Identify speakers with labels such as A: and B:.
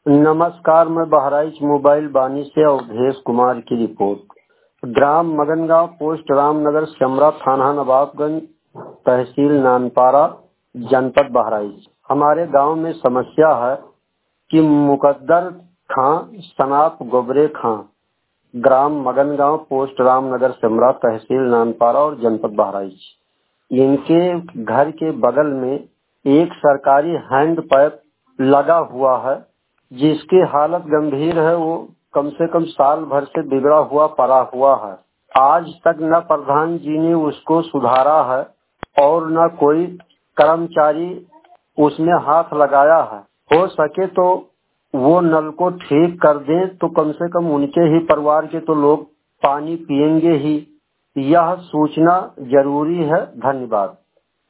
A: नमस्कार, मैं बहराइच मोबाइल बानी से अवधेश कुमार की रिपोर्ट। ग्राम मगनगांव, पोस्ट रामनगर, समरा, थाना नवाबगंज, तहसील नानपारा, जनपद बहराइच। हमारे गांव में समस्या है कि मुकद्दर खां सनाप गोबरे खां, ग्राम मगनगांव, पोस्ट रामनगर, समरा, तहसील नानपारा और जनपद बहराइच, इनके घर के बगल में एक सरकारी हैंडपैप लगा हुआ है जिसकी हालत गंभीर है। वो कम से कम साल भर से बिगड़ा हुआ पड़ा हुआ है। आज तक न प्रधान जी ने उसको सुधारा है और न कोई कर्मचारी उसमें हाथ लगाया है। हो सके तो वो नल को ठीक कर दें तो कम से कम उनके ही परिवार के तो लोग पानी पिएंगे ही। यह सूचना जरूरी है। धन्यवाद।